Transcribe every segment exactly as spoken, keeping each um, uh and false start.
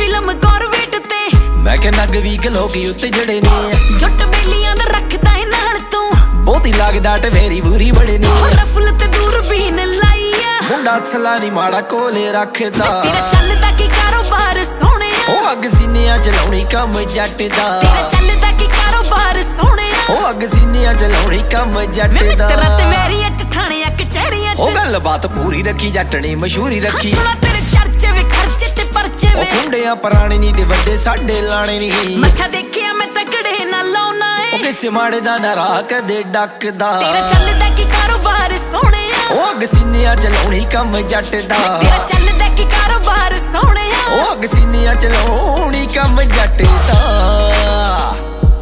नीलम corvette ते मैं कहना गवी गलोकी उत्ते जड़े ने जुट बेलियां दा रखदा है नाल तू बहुती लागदा टवेरी बूरी बड़े ने रफल ते दूरबीन लाई आ मुंडा असला नी माड़ा कोले रखदा तेरा चलदा की कारोबार सोहणे ओ अग सीनिया चलाउणी कम जट दा तेरा चलदा की कारोबार सोहणे ओ अग सीनिया चलाउणी कम जट दा तेरा ते मेरी अट थाणियां कचहरियां ओ गल बात पूरी रखी जट ने मशहूरी रखी तेरे चर्चे वे खर्चे ते परचे वे ओ कुंडियां पुराणे नी ते वड्डे साडे लाणे नी मत्था देखिया मैं तगड़े ना लाउना है ओ किसे माड़े दा ना राह कदे डकदा तेरा चलदा की कारोबार सोहणे ओ अग सीनिया चलाउणी कम जट दा तेरा चलदा की कारोबार सोहणे ओ अग सीनिया चलाउणी कम जट दा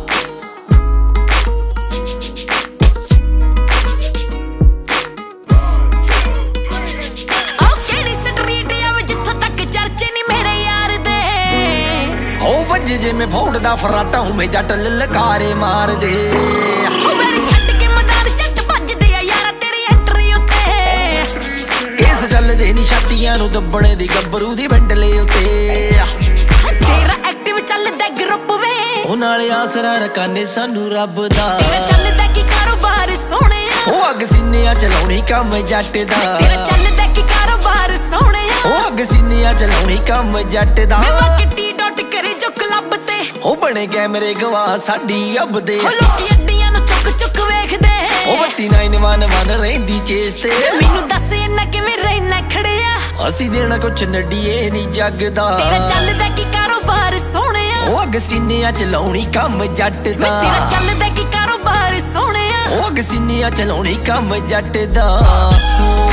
जे मैं फोड़दा फराटा हूं मैं जट ललकारे मार दे ओ मेरी छट के मैदान जट भजदे आ यारा तेरी एंट्री उत्ते केस चलदे नी छातियां नु दबणे दी गब्बरू दी बंडले उत्ते तेरा एक्टिव चलदा ग्रुप वे ओ नाले आसरा रकाने सानू रब दा तेरा चलदा की कारोबार सोहणे ओ अग सीनिया चलाउणी कम जट दा तेरा चलदा की कारोबार सोहणे ओ अग सीनिया चलाउणी कम जट दा मैं किट्टी डॉट करे जो क्लब ते ओ बने कैमरे गवा साडी अब दे ओ लोकी अड्डियां नु चुक चुक वेखदे ओ वट्टी नाइन वन वन रहिंदी चेस ते मैनू दस इन्ना किवें रहना खड़िया ਅਸੀਂ ਦੇਣਾ ਕੁਛ ਨੱਡੀਏ ਨੀ ਜਗਦਾ ਤੇਰਾ ਚੱਲਦਾ ਕੀ ਕਾਰੋਬਾਰ ਸੋਹਣਿਆ ਉਹ ਅਗ ਸੀਨਿਆਂ ਚ ਲਾਉਣੀ ਕੰਮ ਜੱਟ ਦਾ ਤੇਰਾ ਚੱਲਦਾ ਕੀ ਕਾਰੋਬਾਰ ਸੋਹਣਿਆ ਉਹ ਅਗ ਸੀਨਿਆਂ ਚ ਲਾਉਣੀ ਕੰਮ ਜੱਟ ਦਾ